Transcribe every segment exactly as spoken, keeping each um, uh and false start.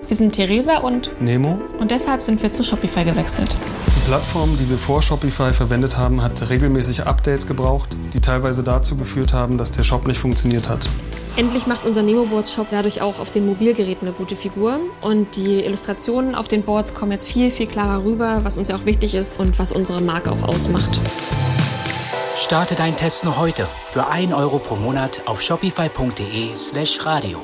Wir sind Theresa und Nemo. Und deshalb sind wir zu Shopify gewechselt. Die Plattform, die wir vor Shopify verwendet haben, hat regelmäßig Updates gebraucht, die teilweise dazu geführt haben, dass der Shop nicht funktioniert hat. Endlich macht unser Nemo-Boards-Shop dadurch auch auf den Mobilgeräten eine gute Figur. Und die Illustrationen auf den Boards kommen jetzt viel, viel klarer rüber, was uns ja auch wichtig ist und was unsere Marke auch ausmacht. Starte deinen Test noch heute für ein Euro pro Monat auf shopify.de slash radio.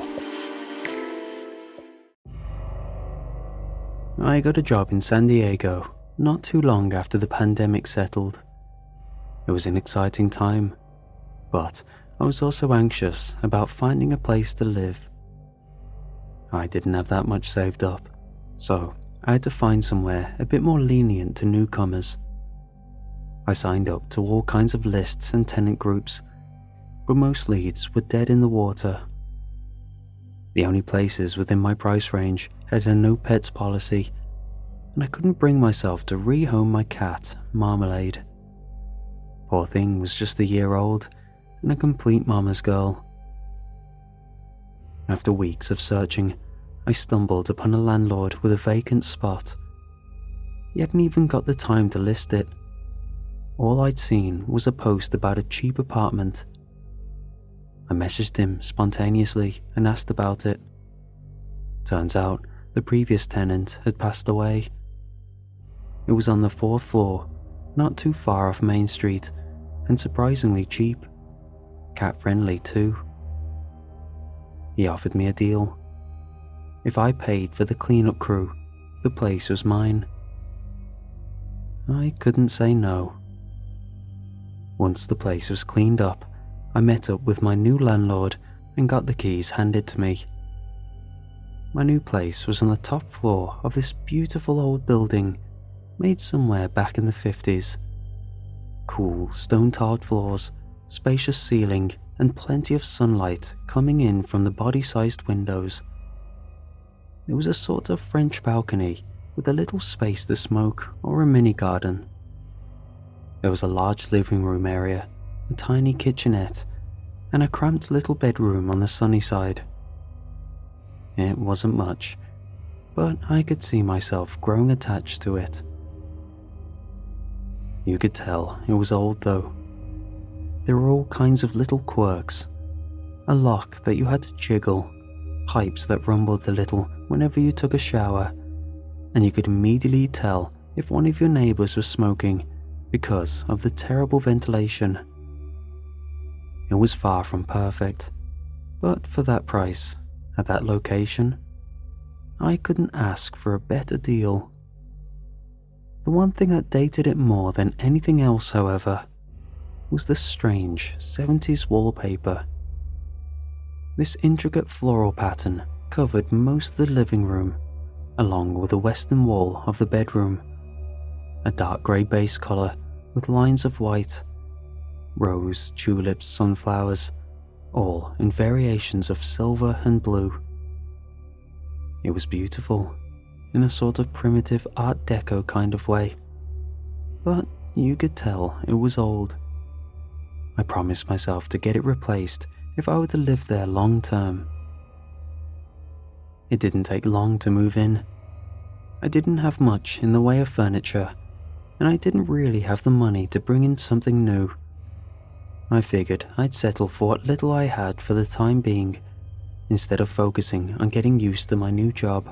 I got a job in San Diego not too long after the pandemic settled. It was an exciting time, but I was also anxious about finding a place to live. I didn't have that much saved up, so I had to find somewhere a bit more lenient to newcomers. I signed up to all kinds of lists and tenant groups, but most leads were dead in the water. The only places within my price range had a no pets policy, and I couldn't bring myself to rehome my cat, Marmalade. Poor thing was just a year old and a complete mama's girl. After weeks of searching, I stumbled upon a landlord with a vacant spot. He hadn't even got the time to list it. All I'd seen was a post about a cheap apartment. I messaged him spontaneously and asked about it. Turns out the previous tenant had passed away. It was on the fourth floor, not too far off Main Street, and surprisingly cheap. Cat-friendly too. He offered me a deal. If I paid for the cleanup crew, the place was mine. I couldn't say no. Once the place was cleaned up, I met up with my new landlord and got the keys handed to me. My new place was on the top floor of this beautiful old building made somewhere back in the fifties. Cool stone-tiled floors, spacious ceiling, and plenty of sunlight coming in from the body-sized windows. There was a sort of French balcony with a little space to smoke or a mini garden. There was a large living room area, a tiny kitchenette, and a cramped little bedroom on the sunny side. It wasn't much, but I could see myself growing attached to it. You could tell it was old though. There were all kinds of little quirks. A lock that you had to jiggle, pipes that rumbled a little whenever you took a shower, and you could immediately tell if one of your neighbours was smoking because of the terrible ventilation. It was far from perfect, but for that price, at that location, I couldn't ask for a better deal. The one thing that dated it more than anything else, however, was the strange seventies wallpaper. This intricate floral pattern covered most of the living room, along with the western wall of the bedroom. A dark grey base colour with lines of white, rose, tulips, sunflowers, all in variations of silver and blue. It was beautiful, in a sort of primitive Art Deco kind of way, but you could tell it was old. I promised myself to get it replaced if I were to live there long term. It didn't take long to move in. I didn't have much in the way of furniture, and I didn't really have the money to bring in something new. I figured I'd settle for what little I had for the time being, instead of focusing on getting used to my new job.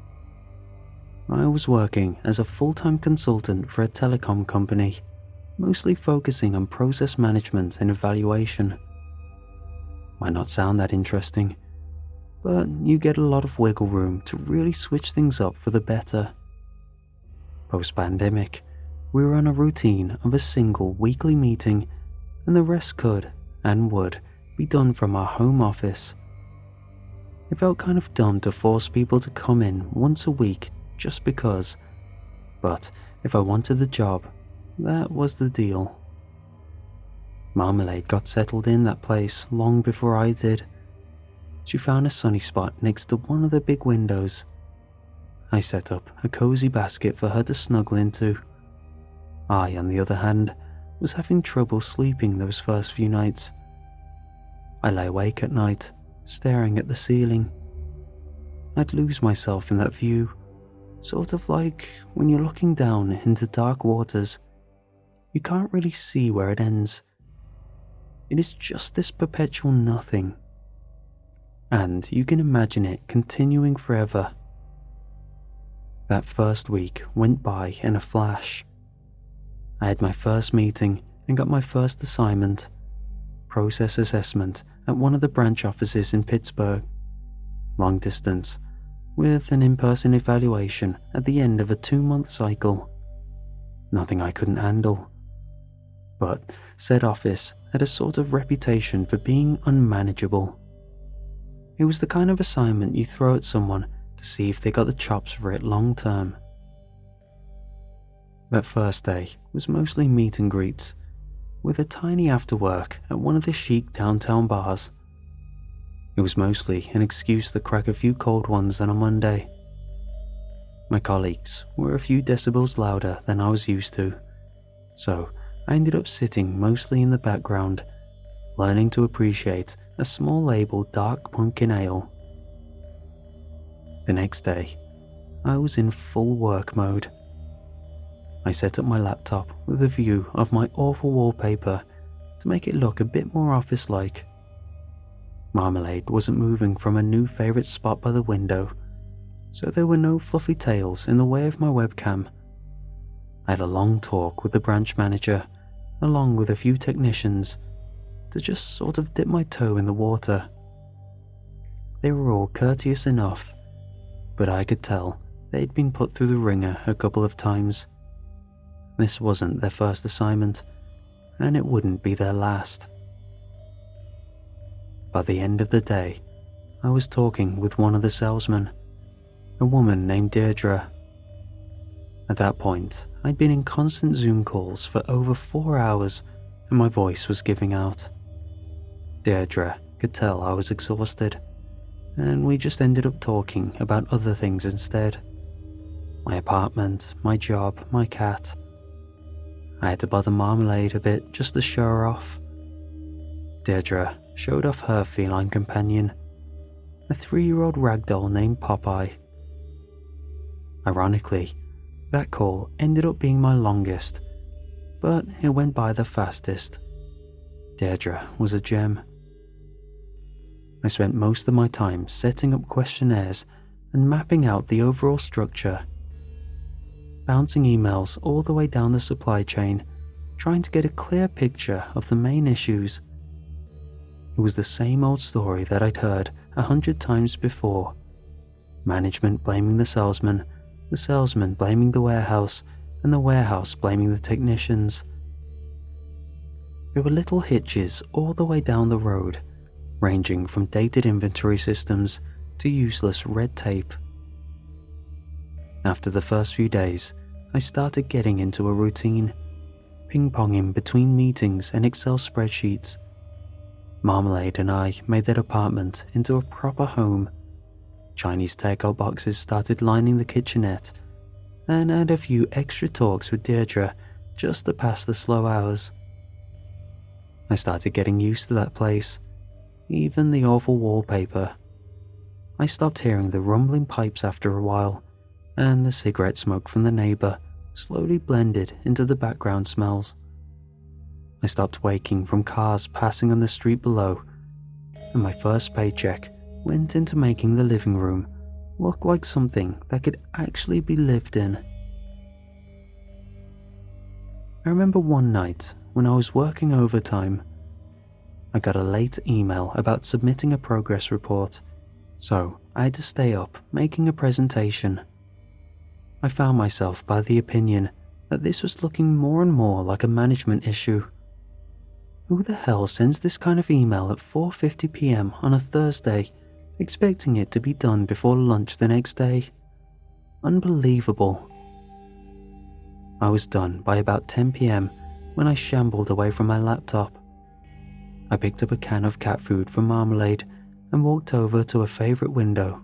I was working as a full-time consultant for a telecom company, mostly focusing on process management and evaluation. Might not sound that interesting, but you get a lot of wiggle room to really switch things up for the better. Post-pandemic, we were on a routine of a single weekly meeting, and the rest could, and would, be done from our home office. It felt kind of dumb to force people to come in once a week just because, but if I wanted the job, that was the deal. Marmalade got settled in that place long before I did. She found a sunny spot next to one of the big windows. I set up a cozy basket for her to snuggle into. I, on the other hand, was having trouble sleeping those first few nights. I lay awake at night, staring at the ceiling. I'd lose myself in that view, sort of like when you're looking down into dark waters. You can't really see where it ends. It is just this perpetual nothing. And you can imagine it continuing forever. That first week went by in a flash. I had my first meeting and got my first assignment, process assessment at one of the branch offices in Pittsburgh, long distance, with an in-person evaluation at the end of a two-month cycle. Nothing I couldn't handle. But said office had a sort of reputation for being unmanageable. It was the kind of assignment you throw at someone to see if they got the chops for it long term. That first day was mostly meet and greets, with a tiny after-work at one of the chic downtown bars. It was mostly an excuse to crack a few cold ones on a Monday. My colleagues were a few decibels louder than I was used to, so I ended up sitting mostly in the background, learning to appreciate a small label dark pumpkin ale. The next day, I was in full work mode. I set up my laptop with a view of my awful wallpaper to make it look a bit more office-like. Marmalade wasn't moving from a new favourite spot by the window, so there were no fluffy tails in the way of my webcam. I had a long talk with the branch manager, along with a few technicians, to just sort of dip my toe in the water. They were all courteous enough, but I could tell they'd been put through the ringer a couple of times. This wasn't their first assignment, and it wouldn't be their last. By the end of the day, I was talking with one of the salesmen, a woman named Deirdre. At that point, I'd been in constant Zoom calls for over four hours and my voice was giving out. Deirdre could tell I was exhausted, and we just ended up talking about other things instead. My apartment, my job, my cat. I had to bother Marmalade a bit just to show her off. Deirdre showed off her feline companion, a three-year-old ragdoll named Popeye. Ironically, that call ended up being my longest, but it went by the fastest. Deirdre was a gem. I spent most of my time setting up questionnaires and mapping out the overall structure, bouncing emails all the way down the supply chain, trying to get a clear picture of the main issues. It was the same old story that I'd heard a hundred times before. Management blaming the salesman, the salesman blaming the warehouse, and the warehouse blaming the technicians. There were little hitches all the way down the road, ranging from dated inventory systems to useless red tape. After the first few days, I started getting into a routine, ping-ponging between meetings and Excel spreadsheets. Marmalade and I made that apartment into a proper home. Chinese takeout boxes started lining the kitchenette, and I had a few extra talks with Deirdre just to pass the slow hours. I started getting used to that place, even the awful wallpaper. I stopped hearing the rumbling pipes after a while, and the cigarette smoke from the neighbour slowly blended into the background smells. I stopped waking from cars passing on the street below, and my first paycheck went into making the living room look like something that could actually be lived in. I remember one night when I was working overtime. I got a late email about submitting a progress report, so I had to stay up making a presentation. I found myself by the opinion that this was looking more and more like a management issue. Who the hell sends this kind of email at four fifty p m on a Thursday, expecting it to be done before lunch the next day? Unbelievable. I was done by about ten p m when I shambled away from my laptop. I picked up a can of cat food from Marmalade and walked over to a favourite window.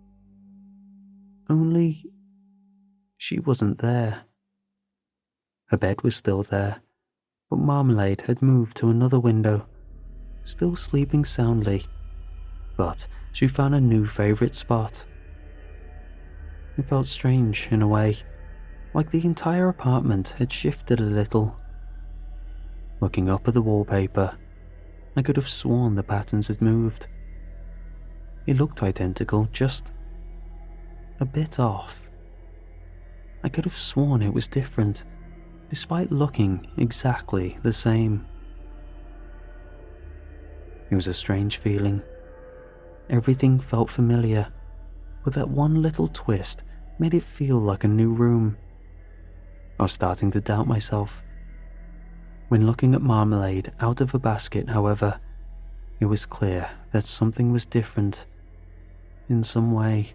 Only she wasn't there. Her bed was still there, but Marmalade had moved to another window, still sleeping soundly, but she found a new favourite spot, It felt strange in a way, like the entire apartment had shifted a little. Looking up at the wallpaper, I could have sworn the patterns had moved. It looked identical, just a bit off. I could have sworn it was different, despite looking exactly the same. It was a strange feeling. Everything felt familiar, but that one little twist made it feel like a new room. I was starting to doubt myself. When looking at Marmalade out of a basket, however, it was clear that something was different in some way.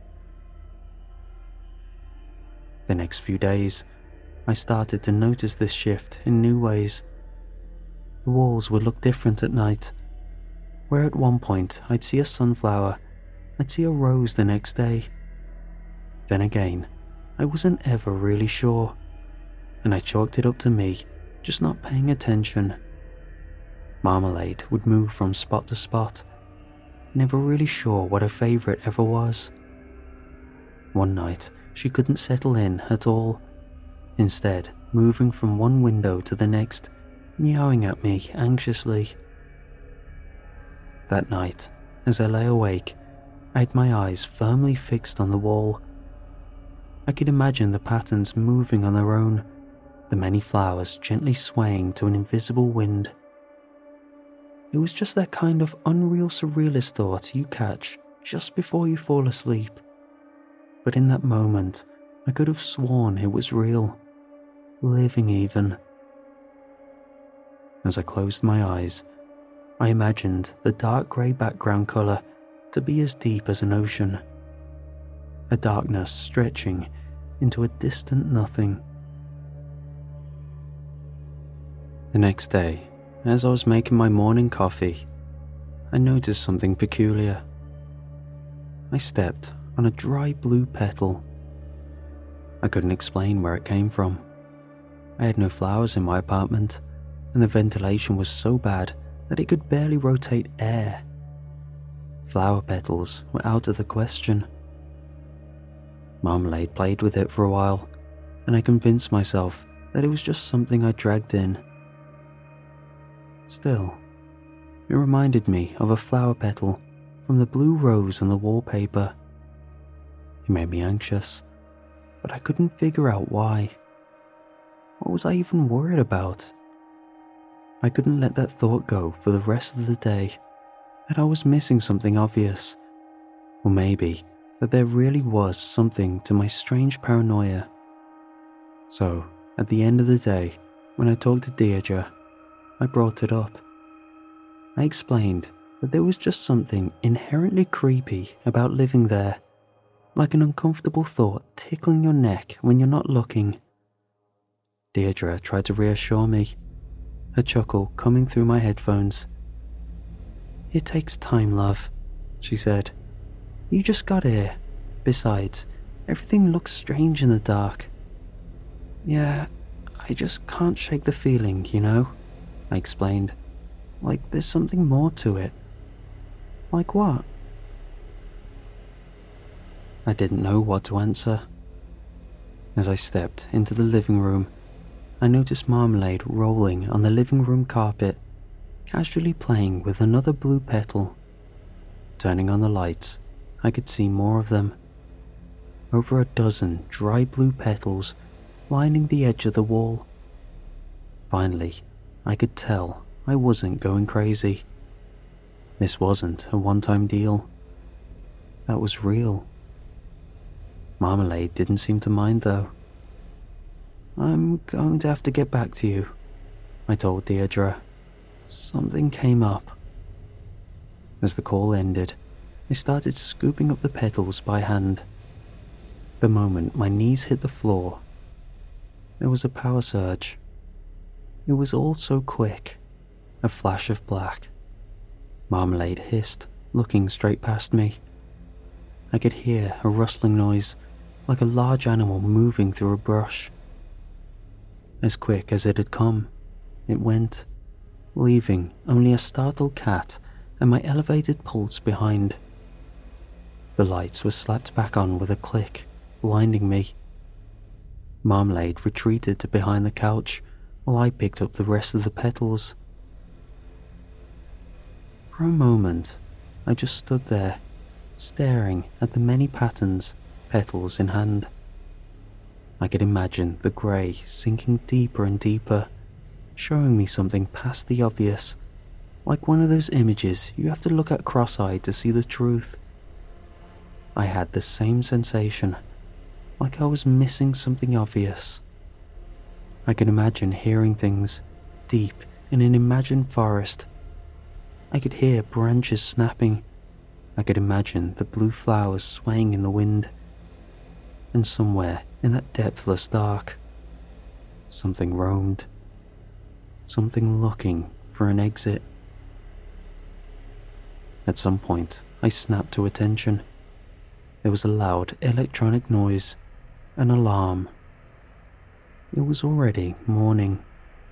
The next few days, I started to notice this shift in new ways. The walls would look different at night. Where at one point I'd see a sunflower, I'd see a rose the next day. Then again, I wasn't ever really sure, and I chalked it up to me just not paying attention. Marmalade would move from spot to spot, never really sure what her favourite ever was. One night, she couldn't settle in at all, instead moving from one window to the next, meowing at me anxiously. That night, as I lay awake, I had my eyes firmly fixed on the wall. I could imagine the patterns moving on their own, the many flowers gently swaying to an invisible wind. It was just that kind of unreal surrealist thought you catch just before you fall asleep. But in that moment, I could have sworn it was real, living even. As I closed my eyes, I imagined the dark grey background colour to be as deep as an ocean, a darkness stretching into a distant nothing. The next day, as I was making my morning coffee, I noticed something peculiar. I stepped on a dry blue petal. I couldn't explain where it came from. I had no flowers in my apartment, and the ventilation was so bad that it could barely rotate air. Flower petals were out of the question. Marmalade played with it for a while, and I convinced myself that it was just something I dragged in. Still, it reminded me of a flower petal from the blue rose on the wallpaper. It made me anxious, but I couldn't figure out why. What was I even worried about? I couldn't let that thought go for the rest of the day, that I was missing something obvious, or maybe that there really was something to my strange paranoia. So, at the end of the day, when I talked to Deirdre, I brought it up. I explained that there was just something inherently creepy about living there, like an uncomfortable thought tickling your neck when you're not looking. Deirdre tried to reassure me, a chuckle coming through my headphones. "It takes time, love," she said. "You just got here. Besides, everything looks strange in the dark." "Yeah, I just can't shake the feeling, you know," I explained. "Like there's something more to it." "Like what?" I didn't know what to answer. As I stepped into the living room, I noticed Marmalade rolling on the living room carpet, casually playing with another blue petal. Turning on the lights, I could see more of them. Over a dozen dry blue petals lining the edge of the wall. Finally, I could tell I wasn't going crazy. This wasn't a one-time deal. That was real. Marmalade didn't seem to mind though. "I'm going to have to get back to you," I told Deirdre. "Something came up." As the call ended, I started scooping up the petals by hand. The moment my knees hit the floor, there was a power surge. It was all so quick, a flash of black. Marmalade hissed, looking straight past me. I could hear a rustling noise, like a large animal moving through a brush. As quick as it had come, it went, leaving only a startled cat and my elevated pulse behind. The lights were slapped back on with a click, blinding me. Marmalade retreated to behind the couch while I picked up the rest of the petals. For a moment, I just stood there, staring at the many patterns, petals in hand. I could imagine the grey sinking deeper and deeper, showing me something past the obvious, like one of those images you have to look at cross-eyed to see the truth. I had the same sensation, like I was missing something obvious. I could imagine hearing things deep in an imagined forest. I could hear branches snapping. I could imagine the blue flowers swaying in the wind. And somewhere in that depthless dark, something roamed. Something looking for an exit. At some point, I snapped to attention. There was a loud electronic noise, an alarm. It was already morning.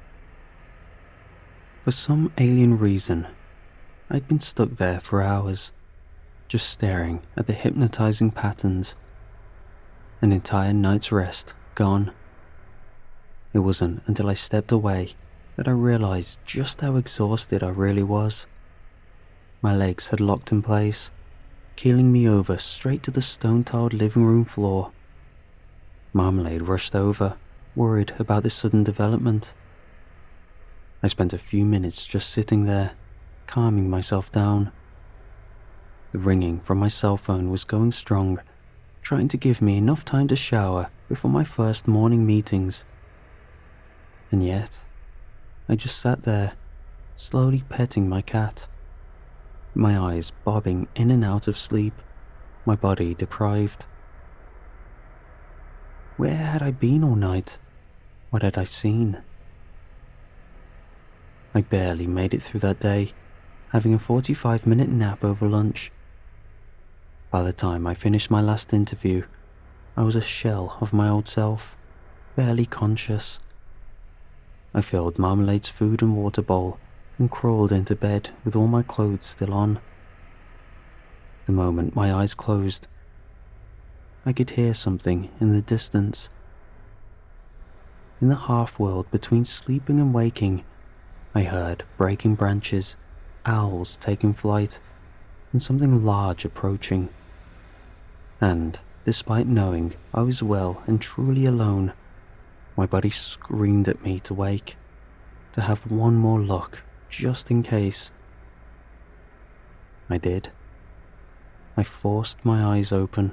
For some alien reason, I'd been stuck there for hours, just staring at the hypnotizing patterns. An entire night's rest gone. It wasn't until I stepped away that I realized just how exhausted I really was. My legs had locked in place, keeling me over straight to the stone-tiled living room floor. Marmalade rushed over, worried about this sudden development. I spent a few minutes just sitting there, calming myself down. The ringing from my cell phone was going strong, trying to give me enough time to shower before my first morning meetings. And yet, I just sat there, slowly petting my cat, my eyes bobbing in and out of sleep, my body deprived. Where had I been all night? What had I seen? I barely made it through that day, having a forty-five minute nap over lunch. By the time I finished my last interview, I was a shell of my old self, barely conscious. I filled Marmalade's food and water bowl and crawled into bed with all my clothes still on. The moment my eyes closed, I could hear something in the distance. In the half-world between sleeping and waking, I heard breaking branches, owls taking flight, and something large approaching. And, despite knowing I was well and truly alone, my body screamed at me to wake, to have one more look, just in case. I did. I forced my eyes open.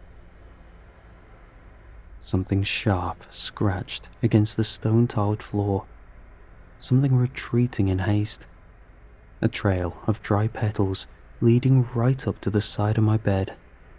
Something sharp scratched against the stone-tiled floor, something retreating in haste, a trail of dry petals leading right up to the side of my bed.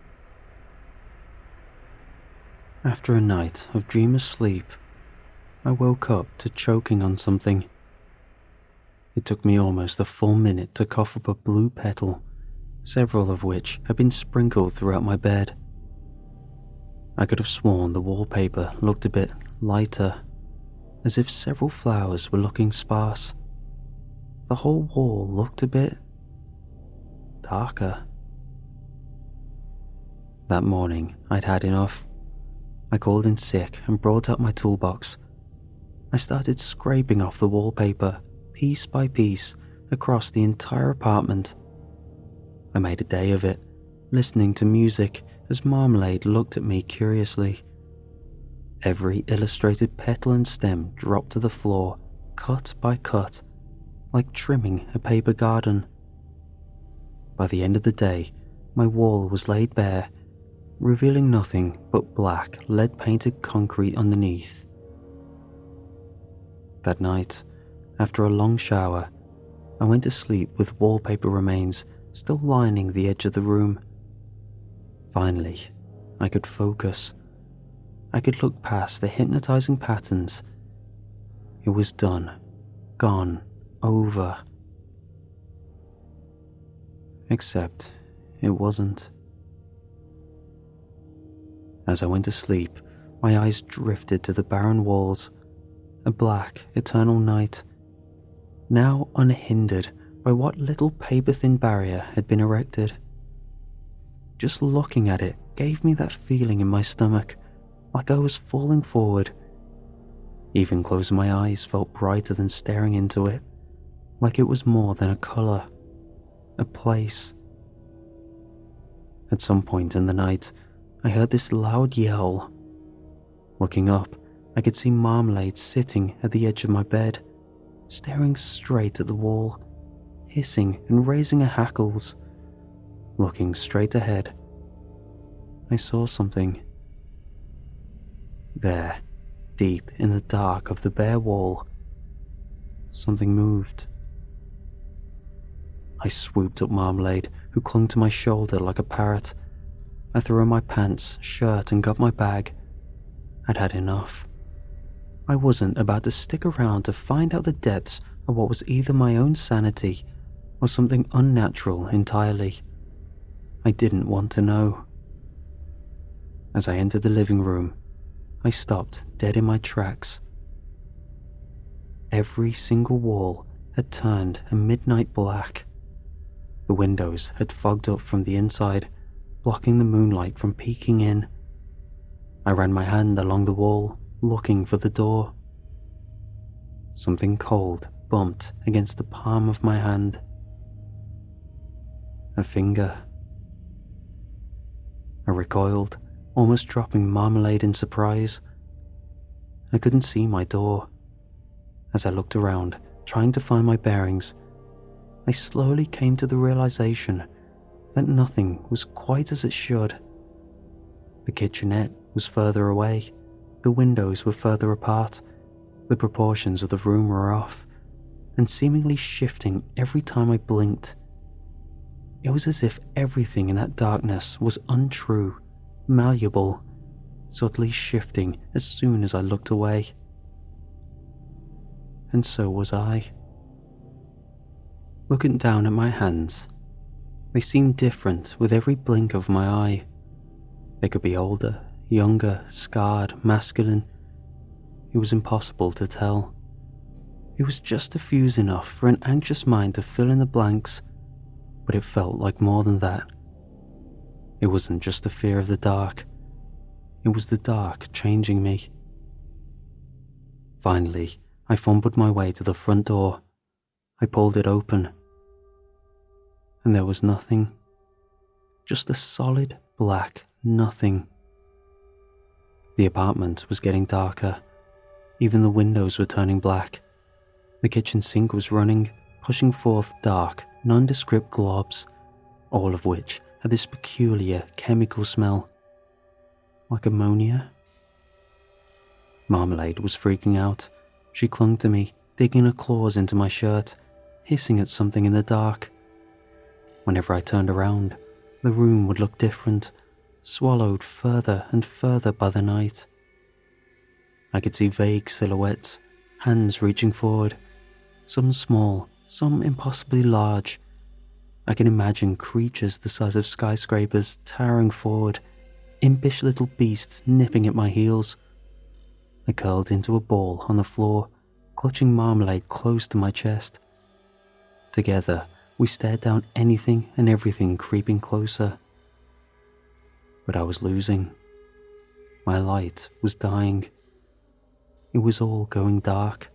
After a night of dreamless sleep, I woke up to choking on something. It took me almost a full minute to cough up a blue petal, several of which had been sprinkled throughout my bed. I could have sworn the wallpaper looked a bit lighter, as if several flowers were looking sparse. The whole wall looked a bit darker. That morning, I'd had enough. I called in sick and brought out my toolbox. I started scraping off the wallpaper, piece by piece, across the entire apartment. I made a day of it, listening to music as Marmalade looked at me curiously. Every illustrated petal and stem dropped to the floor, cut by cut, like trimming a paper garden. By the end of the day, my wall was laid bare, revealing nothing but black, lead-painted concrete underneath. That night, after a long shower, I went to sleep with wallpaper remains still lining the edge of the room. Finally, I could focus. I could look past the hypnotizing patterns. It was done, gone, over. Except it wasn't. As I went to sleep, my eyes drifted to the barren walls, a black, eternal night, now unhindered by what little paper-thin barrier had been erected. Just looking at it gave me that feeling in my stomach, like I was falling forward. Even closing my eyes felt brighter than staring into it, like it was more than a colour, a place. At some point in the night, I heard this loud yell. Looking up, I could see Marmalade sitting at the edge of my bed, staring straight at the wall, hissing and raising her hackles. Looking straight ahead, I saw something. There, deep in the dark of the bare wall, something moved. I swooped up Marmalade, who clung to my shoulder like a parrot. I threw on my pants, shirt, and got my bag. I'd had enough. I wasn't about to stick around to find out the depths of what was either my own sanity or something unnatural entirely. I didn't want to know. As I entered the living room, I stopped dead in my tracks. Every single wall had turned a midnight black. The windows had fogged up from the inside, blocking the moonlight from peeking in. I ran my hand along the wall, looking for the door. Something cold bumped against the palm of my hand. A finger. I recoiled, almost dropping Marmalade in surprise. I couldn't see my door. As I looked around, trying to find my bearings, I slowly came to the realization that nothing was quite as it should. The kitchenette was further away, the windows were further apart, the proportions of the room were off, and seemingly shifting every time I blinked. It was as if everything in that darkness was untrue, malleable, subtly shifting as soon as I looked away. And so was I. Looking down at my hands, they seemed different with every blink of my eye. They could be older, younger, scarred, masculine. It was impossible to tell. It was just diffuse enough for an anxious mind to fill in the blanks, but it felt like more than that. It wasn't just the fear of the dark. It was the dark changing me. Finally, I fumbled my way to the front door. I pulled it open. And there was nothing. Just a solid black nothing. The apartment was getting darker. Even the windows were turning black. The kitchen sink was running, pushing forth dark, nondescript globs, all of which had this peculiar chemical smell. Like ammonia? Marmalade was freaking out. She clung to me, digging her claws into my shirt, hissing at something in the dark. Whenever I turned around, the room would look different, swallowed further and further by the night. I could see vague silhouettes, hands reaching forward, some small, some impossibly large. I can imagine creatures the size of skyscrapers towering forward, impish little beasts nipping at my heels. I curled into a ball on the floor, clutching Marmalade close to my chest. Together, we stared down anything and everything creeping closer. But I was losing. My light was dying. It was all going dark.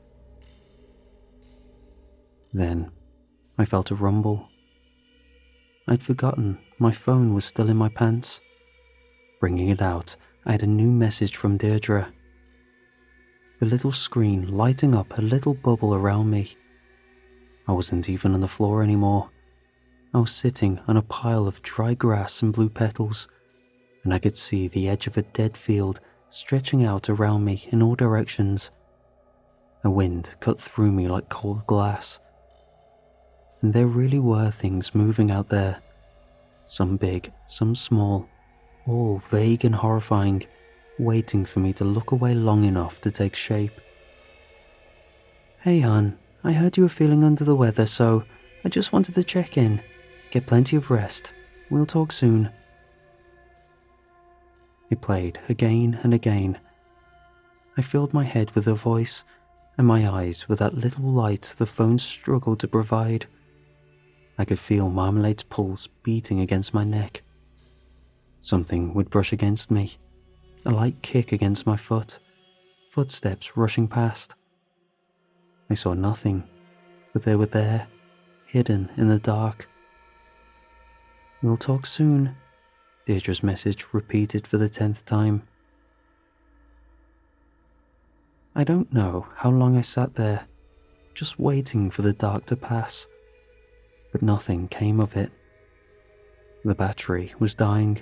Then, I felt a rumble. I'd forgotten my phone was still in my pants. Bringing it out, I had a new message from Deirdre. The little screen lighting up a little bubble around me. I wasn't even on the floor anymore. I was sitting on a pile of dry grass and blue petals, and I could see the edge of a dead field stretching out around me in all directions. A wind cut through me like cold glass. And there really were things moving out there. Some big, some small, all vague and horrifying, waiting for me to look away long enough to take shape. "Hey, hon, I heard you were feeling under the weather, so I just wanted to check in. Get plenty of rest. We'll talk soon." It played again and again. I filled my head with her voice, and my eyes with that little light the phone struggled to provide. I could feel Marmalade's pulse beating against my neck. Something would brush against me, a light kick against my foot, footsteps rushing past. I saw nothing, but they were there, hidden in the dark. "We'll talk soon," Deirdre's message repeated for the tenth time. I don't know how long I sat there, just waiting for the dark to pass, but nothing came of it. The battery was dying.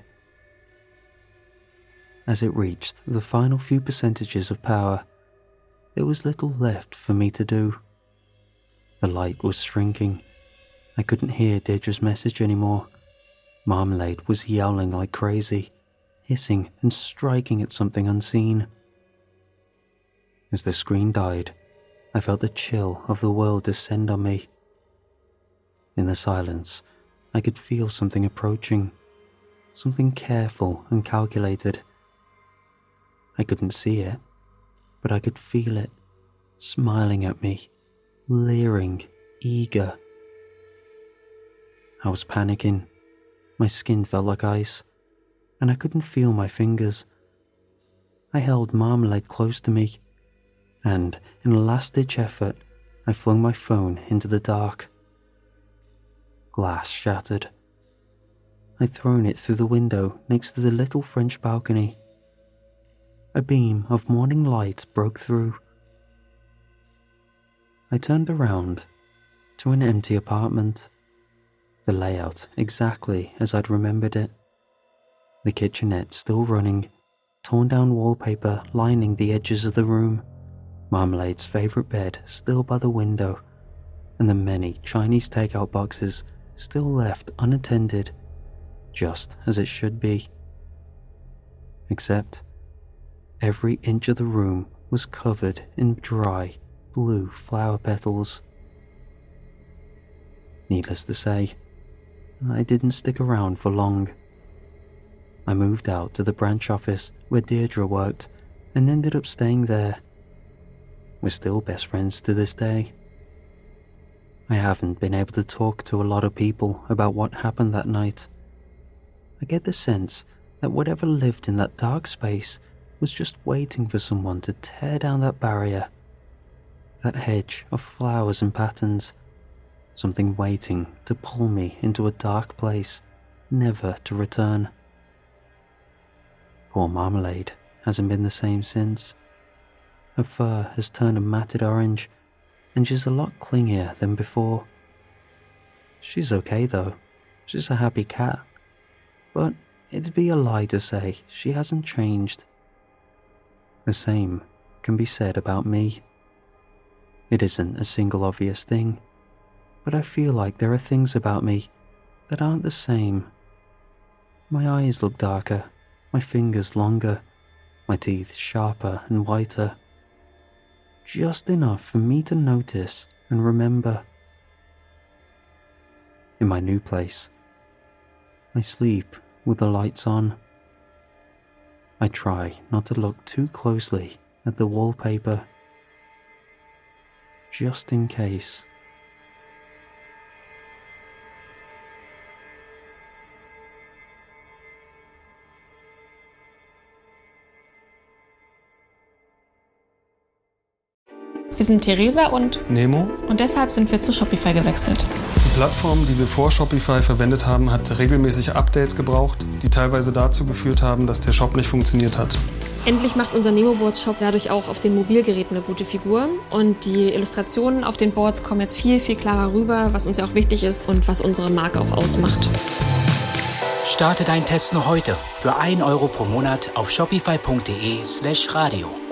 As it reached the final few percentages of power, there was little left for me to do. The light was shrinking. I couldn't hear Deirdre's message anymore. Marmalade was yowling like crazy, hissing and striking at something unseen. As the screen died, I felt the chill of the world descend on me. In the silence, I could feel something approaching, something careful and calculated. I couldn't see it, but I could feel it, smiling at me, leering, eager. I was panicking. My skin felt like ice, and I couldn't feel my fingers. I held Marmalade close to me, and in a last-ditch effort, I flung my phone into the dark. Glass shattered. I'd thrown it through the window next to the little French balcony. A beam of morning light broke through. I turned around to an empty apartment, the layout exactly as I'd remembered it. The kitchenette still running, torn down wallpaper lining the edges of the room, Marmalade's favourite bed still by the window, and the many Chinese takeout boxes still left unattended, just as it should be. Except every inch of the room was covered in dry, blue flower petals. Needless to say, I didn't stick around for long. I moved out to the branch office where Deirdre worked and ended up staying there. We're still best friends to this day. I haven't been able to talk to a lot of people about what happened that night. I get the sense that whatever lived in that dark space was just waiting for someone to tear down that barrier, that hedge of flowers and patterns, something waiting to pull me into a dark place, never to return. Poor Marmalade hasn't been the same since. Her fur has turned a matted orange, and she's a lot clingier than before. She's okay though, she's a happy cat, but it'd be a lie to say she hasn't changed. The same can be said about me. It isn't a single obvious thing, but I feel like there are things about me that aren't the same. My eyes look darker, my fingers longer, my teeth sharper and whiter. Just enough for me to notice and remember. In my new place, I sleep with the lights on. I try not to look too closely at the wallpaper, just in case. Wir sind Theresa und Nemo. Und deshalb sind wir zu Shopify gewechselt. Die Plattform, die wir vor Shopify verwendet haben, hat regelmäßig Updates gebraucht, die teilweise dazu geführt haben, dass der Shop nicht funktioniert hat. Endlich macht unser Nemo-Boards-Shop dadurch auch auf den Mobilgeräten eine gute Figur. Und die Illustrationen auf den Boards kommen jetzt viel, viel klarer rüber, was uns ja auch wichtig ist und was unsere Marke auch ausmacht. Starte deinen Test noch heute für ein Euro pro Monat auf shopify punkt de slash radio.